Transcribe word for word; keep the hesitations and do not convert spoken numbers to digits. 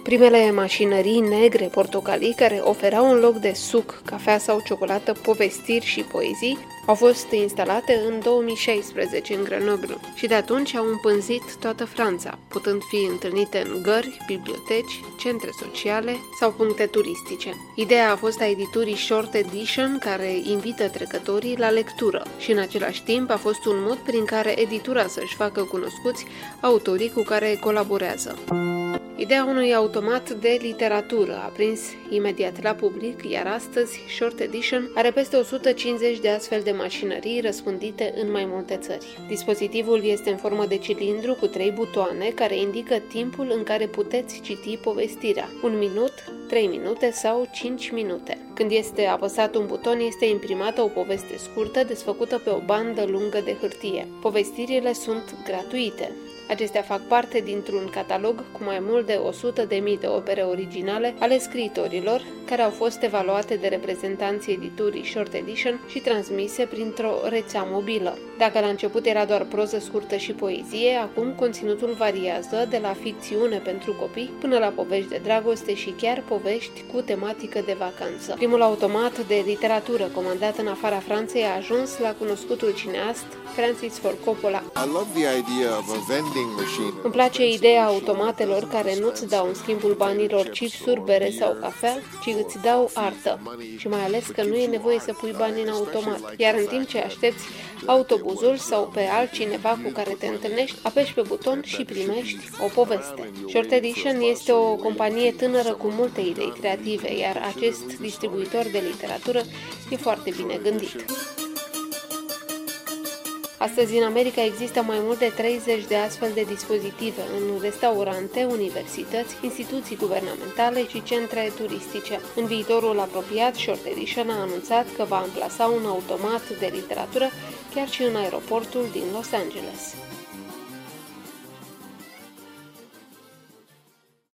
Primele mașinării negre portocalii care oferau în loc de suc, cafea sau ciocolată, povestiri și poezii au fost instalate în două mii șaisprezece în Grenoble și de atunci au împânzit toată Franța, putând fi întâlnite în gări, biblioteci, centre sociale sau puncte turistice. Ideea a fost a editurii Short Edition, care invită trecătorii la lectură și în același timp a fost un mod prin care editura să-și facă cunoscuți autorii cu care colaborează. Ideea unui automat de literatură a prins imediat la public, iar astăzi Short Edition are peste o sută cincizeci de astfel de mașinării răspândite în mai multe țări. Dispozitivul este în formă de cilindru cu trei butoane care indică timpul în care puteți citi povestirea, un minut, trei minute sau cinci minute. Când este apăsat un buton, este imprimată o poveste scurtă desfăcută pe o bandă lungă de hârtie. Povestirile sunt gratuite. Acestea fac parte dintr-un catalog cu mai mult de o sută de mii de opere originale ale scriitorilor, care au fost evaluate de reprezentanții editurii Short Edition și transmise printr-o rețea mobilă. Dacă la început era doar proză scurtă și poezie, acum conținutul variază de la ficțiune pentru copii până la povești de dragoste și chiar povești cu tematică de vacanță. Primul automat de literatură comandat în afara Franței a ajuns la cunoscutul cineast Francis Ford Coppola. I love the idea of a vending machine. Îmi place ideea automatelor care nu-ți dau în schimbul banilor chipsuri, bere sau cafea, ci îți dau artă. Și mai ales că nu e nevoie să pui bani în automat. Iar în timp ce aștepți autobuzul sau pe altcineva cu care te întâlnești, apeși pe buton și primești o poveste. Short Edition este o companie tânără cu multe idei creative, iar acest distribuitor de literatură e foarte bine gândit. Astăzi, în America, există mai mult de treizeci de astfel de dispozitive în restaurante, universități, instituții guvernamentale și centre turistice. În viitorul apropiat, Short Edition a anunțat că va amplasa un automat de literatură chiar și în aeroportul din Los Angeles.